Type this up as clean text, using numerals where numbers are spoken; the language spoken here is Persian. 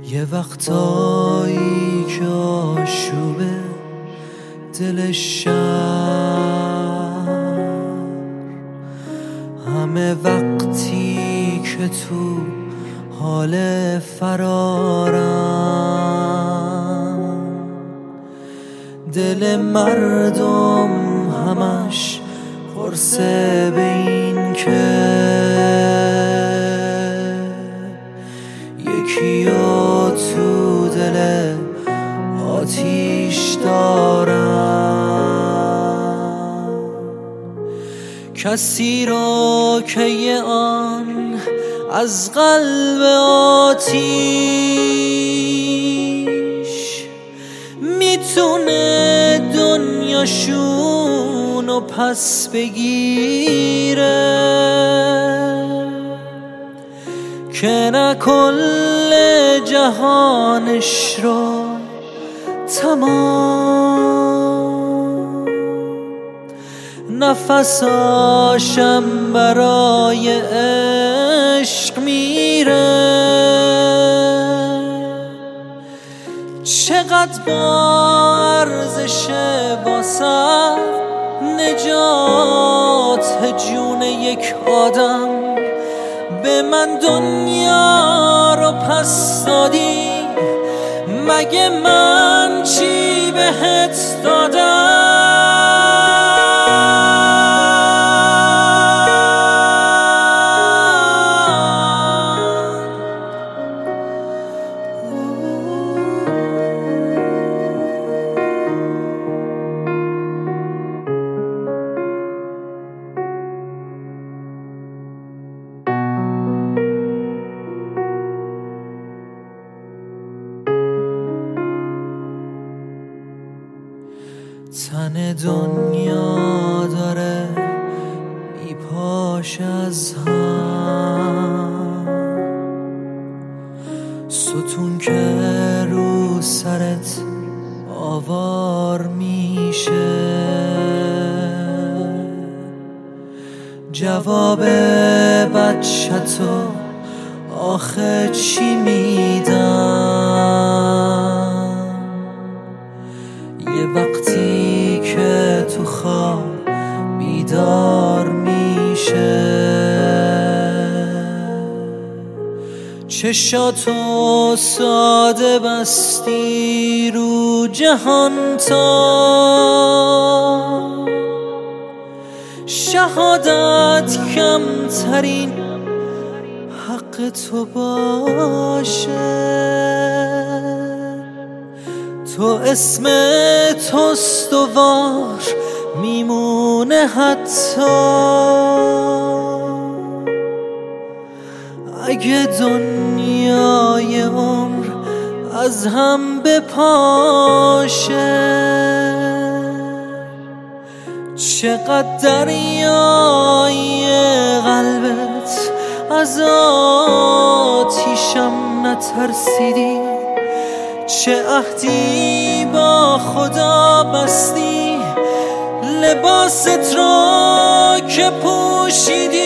یه وقتایی که آشوبه دل شهر، همه وقتی که تو حال فرارم، دل مردم همش قرصه به این که یکیو تو دل آتیش دارم، کسی را که یه آن از قلب آتیش میتونه دنیاشونو پس بگیره، که نه کل جهانش رو تمام نفساشم برای عشق میره. چقدر با ارزش واسه نجات جون یک آدم به من دنیا رو پس دادی، مگه من چی بهت دادم؟ تن دنیا داره میپاش از هم، ستون که رو سرت آوار میشه، جواب بچه‌تو آخه چی میدم؟ یه وقتی که تو خواب بیدار میشه، چشاتو ساده بستی رو جهان تا شهادت کمترین حق تو باشه. تو اسم تو استوار میمونه حتی اگه دنیای عمر از هم بپاشه. چقدر دریای قلبت از آتیشم نترسیدی، چه عهدی با خدا بستی، لباست را که پوشیدی